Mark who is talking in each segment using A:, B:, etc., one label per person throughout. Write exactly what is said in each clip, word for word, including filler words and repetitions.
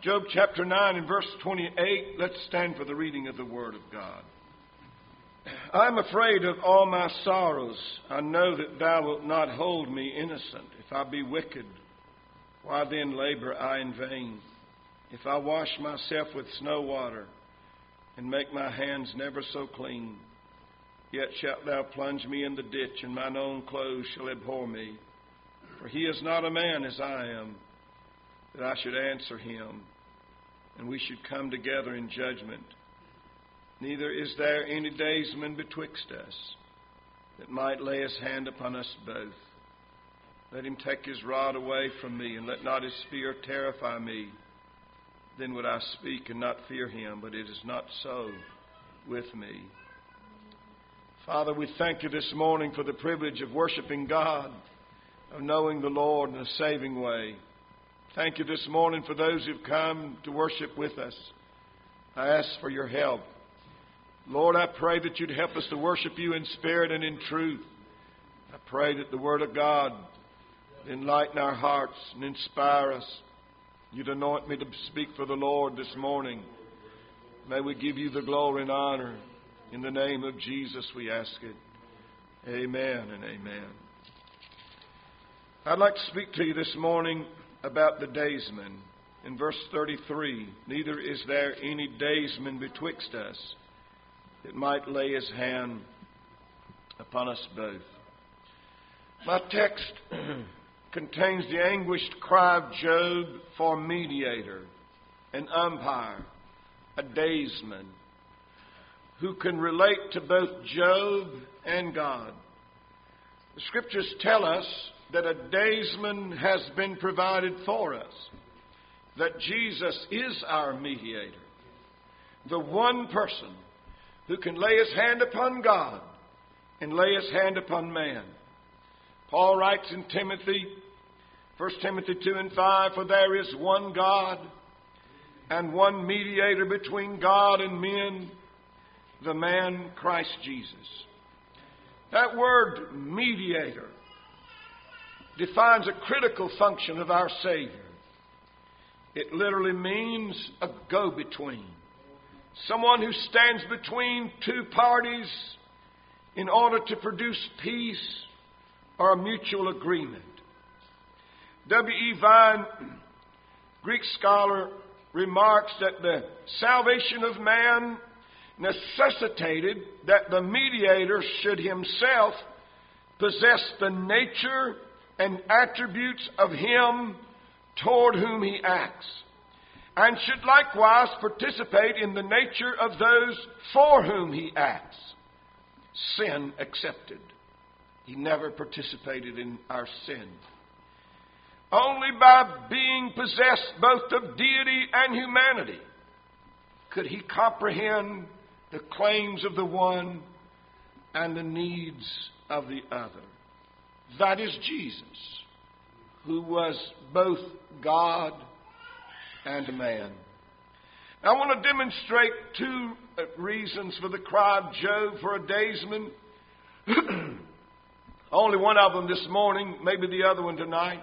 A: Job chapter nine and verse twenty-eight. Let's stand for the reading of the Word of God. I am afraid of all my sorrows. I know that thou wilt not hold me innocent. If I be wicked, why then labor I in vain? If I wash myself with snow water and make my hands never so clean, yet shalt thou plunge me in the ditch, and mine own clothes shall abhor me. For he is not a man as I am, that I should answer him, and we should come together in judgment. Neither is there any daysman betwixt us, that might lay his hand upon us both. Let him take his rod away from me, and let not his spear terrify me. Then would I speak and not fear him, but it is not so with me. Father, we thank you this morning for the privilege of worshiping God, of knowing the Lord in a saving way. Thank you this morning for those who've come to worship with us. I ask for your help. Lord, I pray that you'd help us to worship you in spirit and in truth. I pray that the Word of God enlighten our hearts and inspire us. You'd anoint me to speak for the Lord this morning. May we give you the glory and honor. In the name of Jesus we ask it. Amen and amen. I'd like to speak to you this morning about the daysman. In verse thirty-three, neither is there any daysman betwixt us that might lay his hand upon us both. My text contains the anguished cry of Job for mediator, an umpire, a daysman, who can relate to both Job and God. The Scriptures tell us that a daysman has been provided for us, that Jesus is our mediator, the one person who can lay his hand upon God and lay his hand upon man. Paul writes in Timothy, First Timothy two and five, for there is one God and one mediator between God and men, the man Christ Jesus. That word mediator defines a critical function of our Savior. It literally means a go-between. Someone who stands between two parties in order to produce peace or a mutual agreement. W E Vine, Greek scholar, remarks that the salvation of man necessitated that the mediator should himself possess the nature and attributes of him toward whom he acts, and should likewise participate in the nature of those for whom he acts, sin excepted. He never participated in our sin. Only by being possessed both of deity and humanity could he comprehend the claims of the one and the needs of the other. That is Jesus, who was both God and man. Now, I want to demonstrate two reasons for the cry of Job for a daysman. Only one of them this morning, maybe the other one tonight.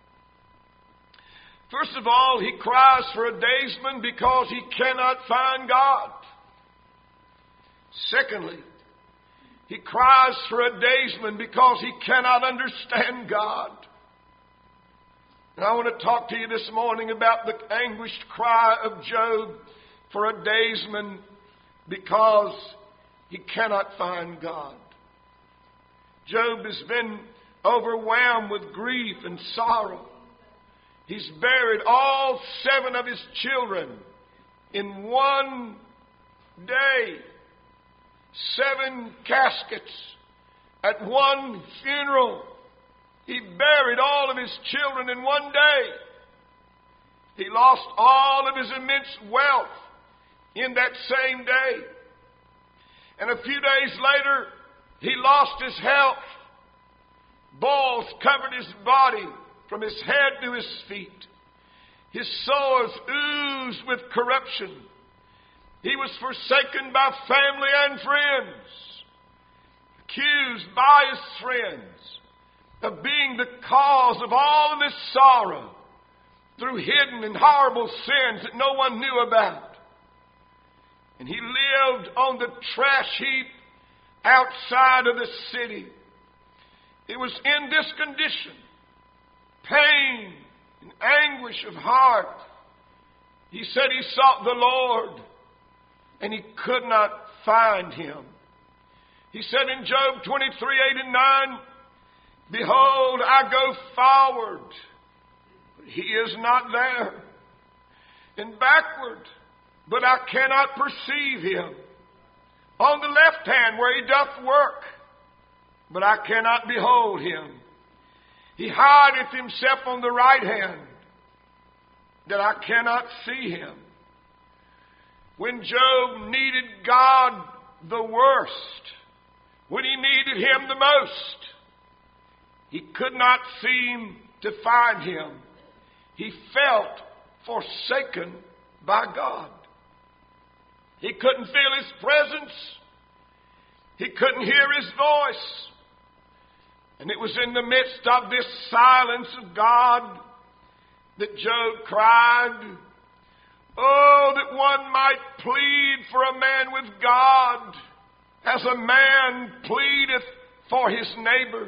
A: First of all, he cries for a daysman because he cannot find God. Secondly, he cries for a daysman because he cannot understand God. And I want to talk to you this morning about the anguished cry of Job for a daysman because he cannot find God. Job has been overwhelmed with grief and sorrow. He's buried all seven of his children in one day. Seven caskets at one funeral. He buried all of his children in one day. He lost all of his immense wealth in that same day. And a few days later, he lost his health. Boils covered his body from his head to his feet. His sores oozed with corruption. He was forsaken by family and friends, accused by his friends of being the cause of all of his sorrow through hidden and horrible sins that no one knew about. And he lived on the trash heap outside of the city. It was in this condition, pain and anguish of heart. He said he sought the Lord and he could not find him. He said in Job twenty-three, eight and nine, behold, I go forward, but he is not there, and backward, but I cannot perceive him. On the left hand where he doth work, but I cannot behold him. He hideth himself on the right hand, that I cannot see him. When Job needed God the worst, when he needed him the most, he could not seem to find him. He felt forsaken by God. He couldn't feel his presence. He couldn't hear his voice. And it was in the midst of this silence of God that Job cried, oh, that one might plead for a man with God as a man pleadeth for his neighbor.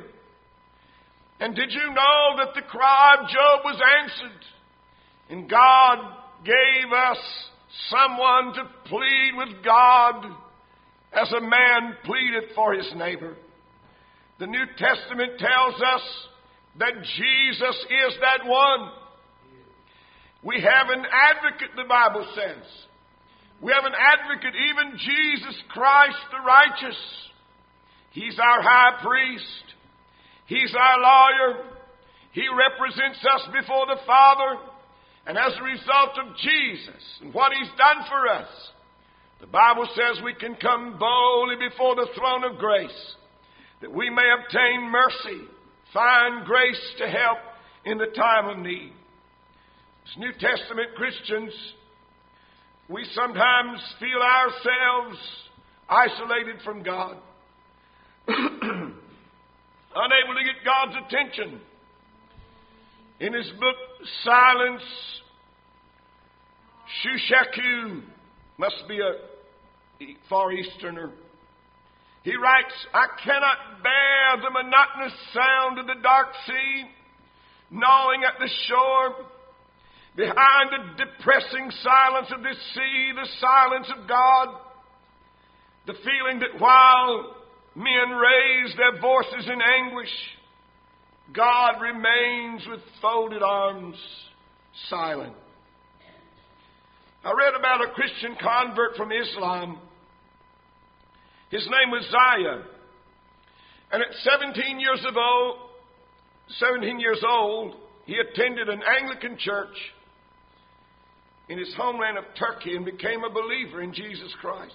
A: And did you know that the cry of Job was answered? And God gave us someone to plead with God as a man pleadeth for his neighbor. The New Testament tells us that Jesus is that one. We have an advocate, the Bible says. We have an advocate, even Jesus Christ the righteous. He's our high priest. He's our lawyer. He represents us before the Father. And as a result of Jesus and what he's done for us, the Bible says we can come boldly before the throne of grace, that we may obtain mercy, find grace to help in the time of need. As New Testament Christians, we sometimes feel ourselves isolated from God, unable to get God's attention. In his book, Silence, Shushaku, must be a Far Easterner, he writes, I cannot bear the monotonous sound of the dark sea gnawing at the shore. Behind the depressing silence of this sea, the silence of God, the feeling that while men raise their voices in anguish, God remains with folded arms, silent. I read about a Christian convert from Islam. His name was Zaya. And at seventeen years of old, seventeen years old, he attended an Anglican church in his homeland of Turkey and became a believer in Jesus Christ.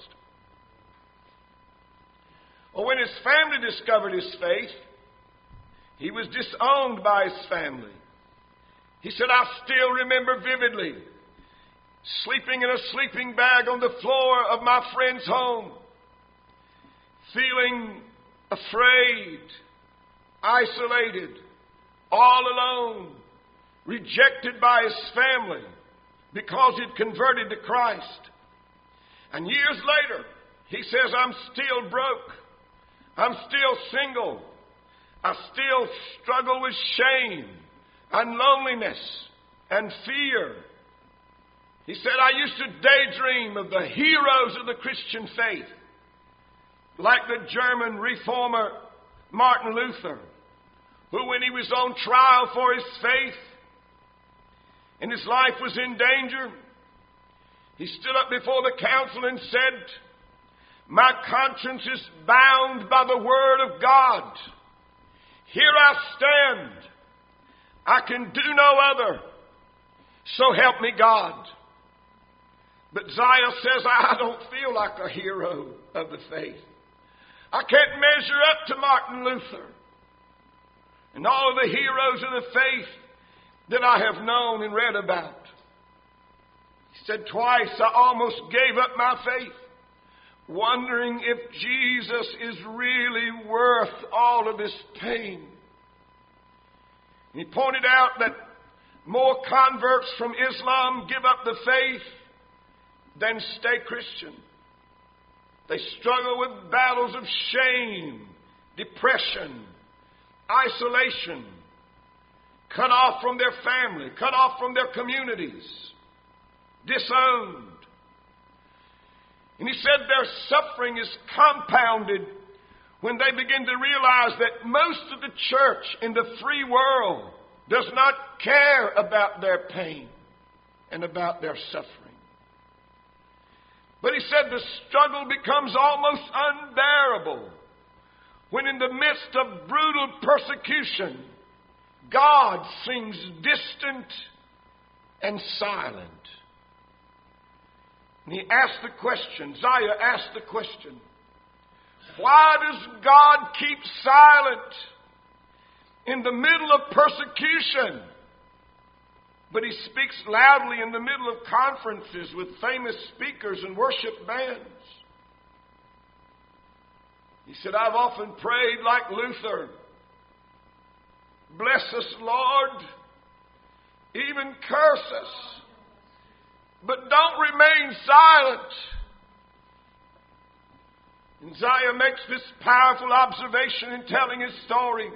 A: Well, when his family discovered his faith, he was disowned by his family. He said, I still remember vividly sleeping in a sleeping bag on the floor of my friend's home, feeling afraid, isolated, all alone, rejected by his family because he'd converted to Christ. And years later, he says, I'm still broke. I'm still single. I still struggle with shame and loneliness and fear. He said, I used to daydream of the heroes of the Christian faith, like the German reformer Martin Luther, who when he was on trial for his faith and his life was in danger, he stood up before the council and said, my conscience is bound by the word of God. Here I stand. I can do no other. So help me God. But Zaya says, I don't feel like a hero of the faith. I can't measure up to Martin Luther and all of the heroes of the faith that I have known and read about. He said, twice I almost gave up my faith, wondering if Jesus is really worth all of this pain. And he pointed out that More converts from Islam give up the faith than stay Christian. They struggle with battles of shame, depression, isolation, cut off from their family, cut off from their communities, disowned. And he said their suffering is compounded when they begin to realize that most of the church in the free world does not care about their pain and about their suffering. But he said the struggle becomes almost unbearable when in the midst of brutal persecution, God seems distant and silent. And he asked the question, Isaiah asked the question, why does God keep silent in the middle of persecution? But he speaks loudly in the middle of conferences with famous speakers and worship bands. He said, I've often prayed like Luther, bless us, Lord, even curse us, but don't remain silent. And Isaiah makes this powerful observation in telling his story.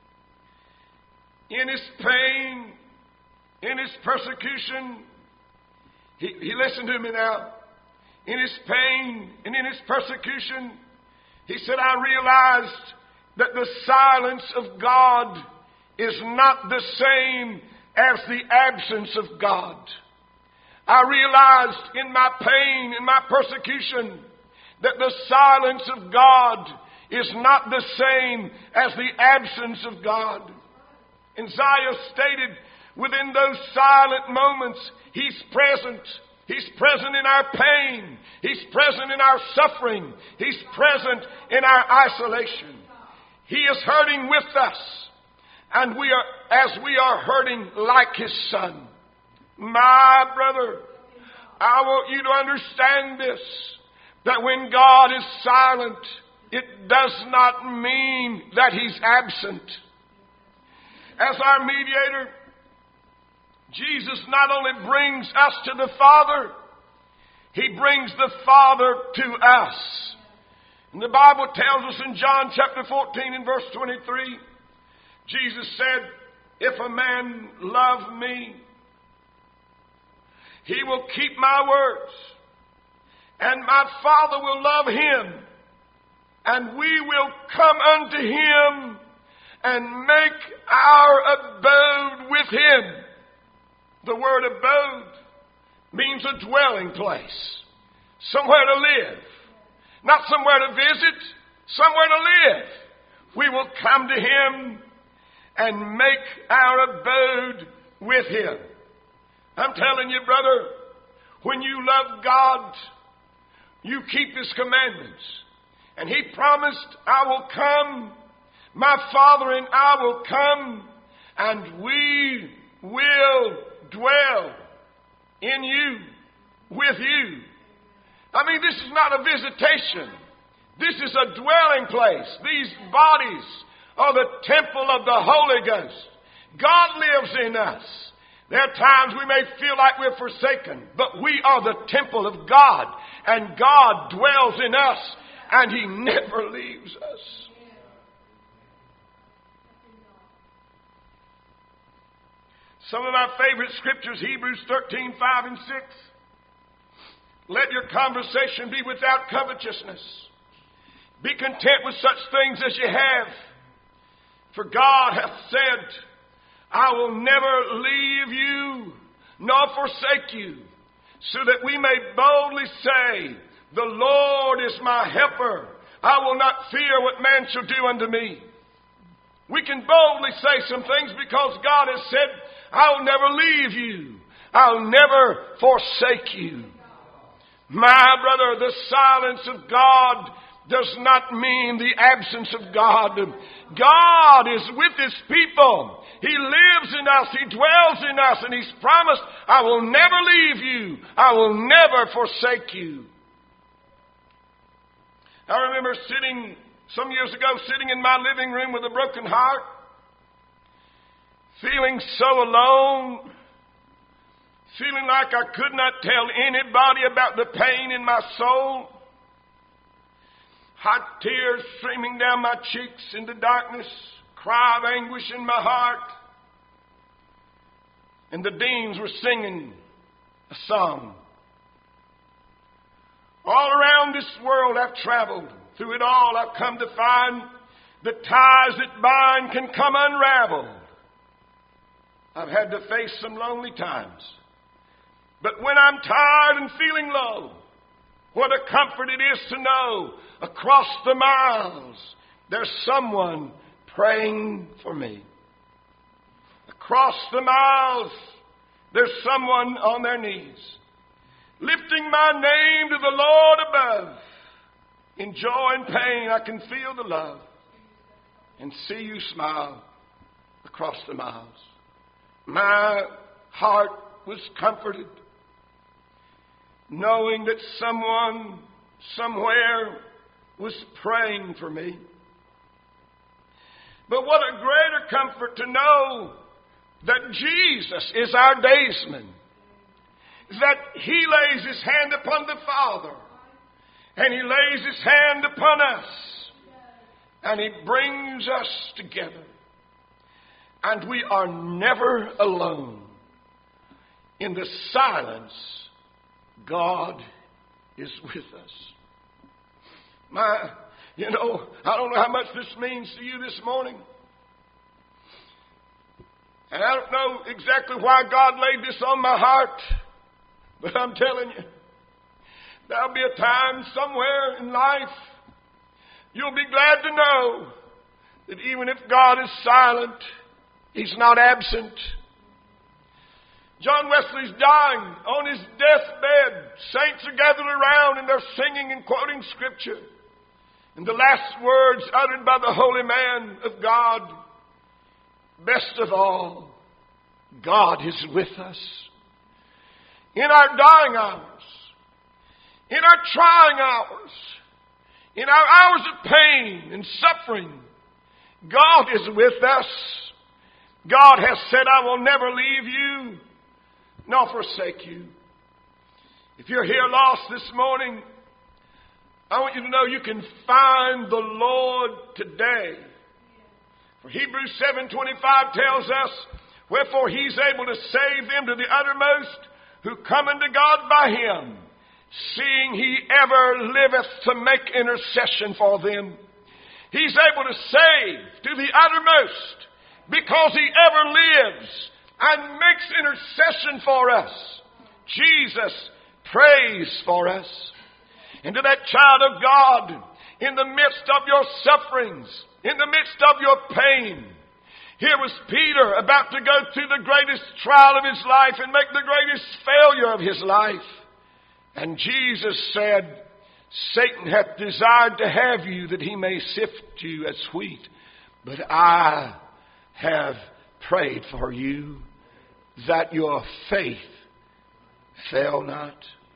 A: In his pain, in his persecution, he, he listened to me now. In his pain and in his persecution, he said, I realized that the silence of God is not the same as the absence of God. I realized in my pain, in my persecution, that the silence of God is not the same as the absence of God. And Isaiah stated, within those silent moments, He's present. He's present in our pain. He's present in our suffering. He's present in our isolation. He is hurting with us. And we are, as we are hurting like His Son. My brother, I want you to understand this, that when God is silent, it does not mean that He's absent. As our mediator, Jesus not only brings us to the Father, He brings the Father to us. And the Bible tells us in John chapter fourteen and verse twenty-three, Jesus said, if a man love me, he will keep my words, and my Father will love him, and we will come unto him and make our abode with him. The word abode means a dwelling place, somewhere to live. Not somewhere to visit, somewhere to live. We will come to him and make our abode with him. I'm telling you, brother, when you love God, you keep His commandments. And He promised, I will come, my Father and I will come, and we will dwell in you, with you. I mean, this is not a visitation. This is a dwelling place. These bodies are the temple of the Holy Ghost. God lives in us. There are times we may feel like we're forsaken, but we are the temple of God, and God dwells in us, and He never leaves us. Some of my favorite scriptures, Hebrews thirteen, five and six. Let your conversation be without covetousness. Be content with such things as you have. For God hath said, I will never leave you nor forsake you, so that we may boldly say, the Lord is my helper. I will not fear what man shall do unto me. We can boldly say some things because God has said, I'll never leave you. I'll never forsake you. My brother, the silence of God does not mean the absence of God. God is with His people. He lives in us. He dwells in us. And He's promised, I will never leave you. I will never forsake you. I remember sitting, some years ago, sitting in my living room with a broken heart, feeling so alone, feeling like I could not tell anybody about the pain in my soul, hot tears streaming down my cheeks in the darkness, cry of anguish in my heart. And the deans were singing a song. All around this world I've traveled. Through it all I've come to find the ties that bind can come unraveled. I've had to face some lonely times. But when I'm tired and feeling low, what a comfort it is to know across the miles there's someone praying for me. Across the miles there's someone on their knees, lifting my name to the Lord above. In joy and pain I can feel the love and see you smile across the miles. My heart was comforted knowing that someone somewhere was praying for me. But what a greater comfort to know that Jesus is our daysman, that He lays His hand upon the Father, and He lays His hand upon us, and He brings us together. And we are never alone. In the silence, God is with us. My, you know, I don't know how much this means to you this morning. And I don't know exactly why God laid this on my heart. But I'm telling you, there'll be a time somewhere in life you'll be glad to know that even if God is silent, He's not absent. John Wesley's dying on his deathbed. Saints are gathered around and they're singing and quoting Scripture. And the last words uttered by the holy man of God, best of all, God is with us. In our dying hours, in our trying hours, in our hours of pain and suffering, God is with us. God has said, I will never leave you nor forsake you. If you're here lost this morning, I want you to know you can find the Lord today. For Hebrews seven twenty-five tells us, wherefore He's able to save them to the uttermost who come unto God by Him, seeing He ever liveth to make intercession for them. He's able to save to the uttermost because He ever lives and makes intercession for us. Jesus prays for us. And to that child of God, in the midst of your sufferings, in the midst of your pain, here was Peter about to go through the greatest trial of his life and make the greatest failure of his life. And Jesus said, Satan hath desired to have you that he may sift you as wheat, but I have prayed for you that your faith fail not.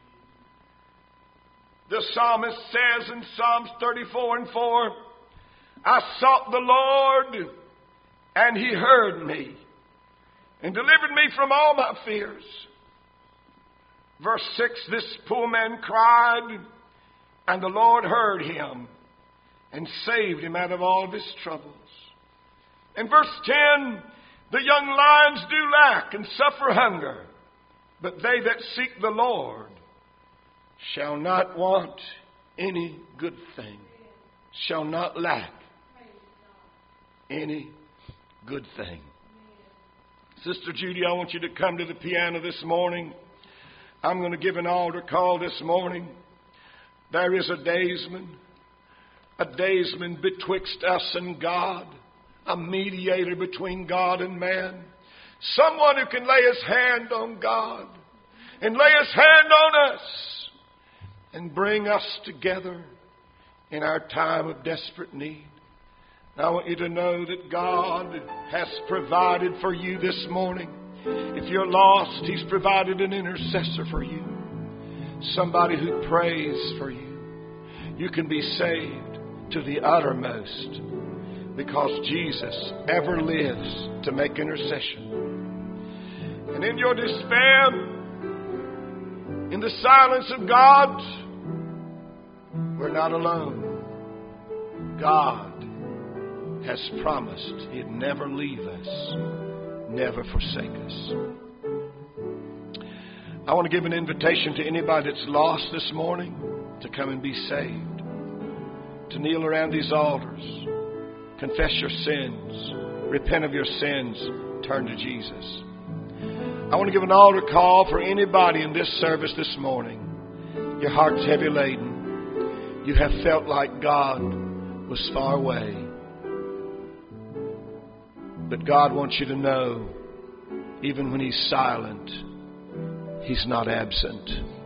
A: The psalmist says in Psalms thirty-four and four, I sought the Lord, and He heard me, and delivered me from all my fears. Verse six, this poor man cried, and the Lord heard him, and saved him out of all of his troubles. In verse ten, the young lions do lack and suffer hunger, but they that seek the Lord shall not want any good thing, shall not lack any good thing. Sister Judy, I want you to come to the piano this morning. I'm going to give an altar call this morning. There is a daysman, a daysman betwixt us and God, a mediator between God and man, someone who can lay his hand on God and lay his hand on us and bring us together in our time of desperate need. Now, I want you to know that God has provided for you this morning. If you're lost, He's provided an intercessor for you. Somebody who prays for you. You can be saved to the uttermost because Jesus ever lives to make intercession. And in your despair, in the silence of God, we're not alone. God has promised He'd never leave us, never forsake us. I want to give an invitation to anybody that's lost this morning to come and be saved, to kneel around these altars, confess your sins, repent of your sins, turn to Jesus. I want to give an altar call for anybody in this service this morning. Your heart's heavy laden. You have felt like God was far away. But God wants you to know, even when He's silent, He's not absent.